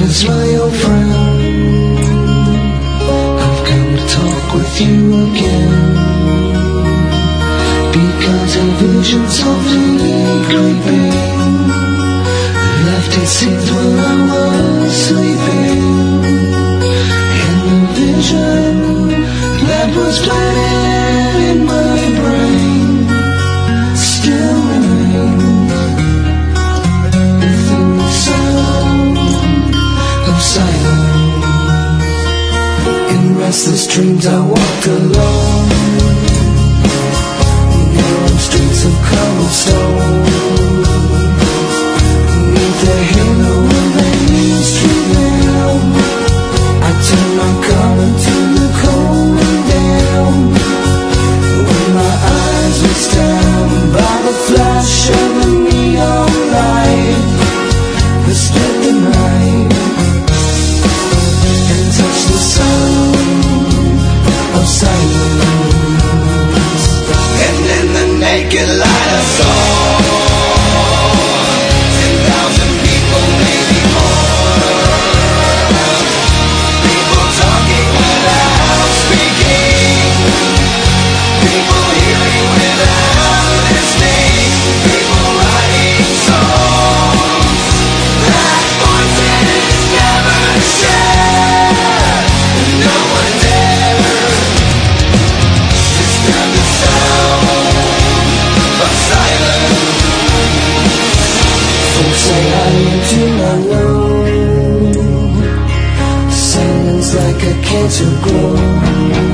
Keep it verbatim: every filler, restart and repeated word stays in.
'Cause my old friend, I've come to talk with you again, because a vision softly creeping left its seeds while I was sleeping, and the vision that was planted in my brain still remains within the sound of silence. In restless dreams I walk alone, narrow streets of cobblestone, beneath the halo of a street lamp. I turn my collar to the cold and damp, when my eyes were stabbed by the flash of a neon light that split the night and touched the sound of silence. And in the naked light I saw ten thousand people, maybe more, people talking without speaking, people hearing without listening, people writing songs that voices never share. No one dared disturb the sound of silence. Folks say I am too alone. Silence like a cancer grows.